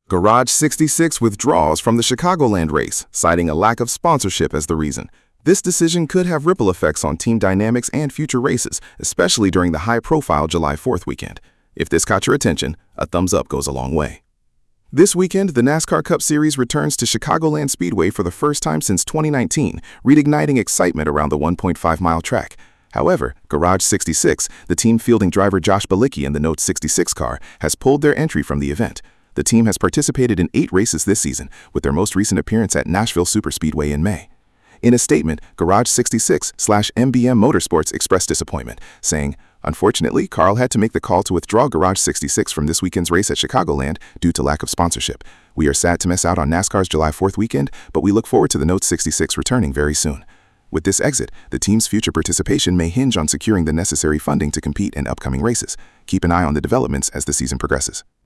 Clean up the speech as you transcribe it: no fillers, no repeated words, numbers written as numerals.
Garage 66 withdraws from the Chicagoland race, citing a lack of sponsorship as the reason. This decision could have ripple effects on team dynamics and future races, especially during the high-profile July 4th weekend. If this caught your attention, a thumbs up goes a long way. This weekend, the NASCAR Cup Series returns to Chicagoland Speedway for the first time since 2019, reigniting excitement around the 1.5-mile track. However, Garage 66, the team fielding driver Josh Bilicki in the Note 66 car, has pulled their entry from the event. The team has participated in 8 races this season, with their most recent appearance at Nashville Superspeedway in May. In a statement, Garage 66/MBM Motorsports expressed disappointment, saying, "Unfortunately, Carl had to make the call to withdraw Garage 66 from this weekend's race at Chicagoland due to lack of sponsorship. We are sad to miss out on NASCAR's July 4th weekend, but we look forward to the Note 66 returning very soon." With this exit, the team's future participation may hinge on securing the necessary funding to compete in upcoming races. Keep an eye on the developments as the season progresses.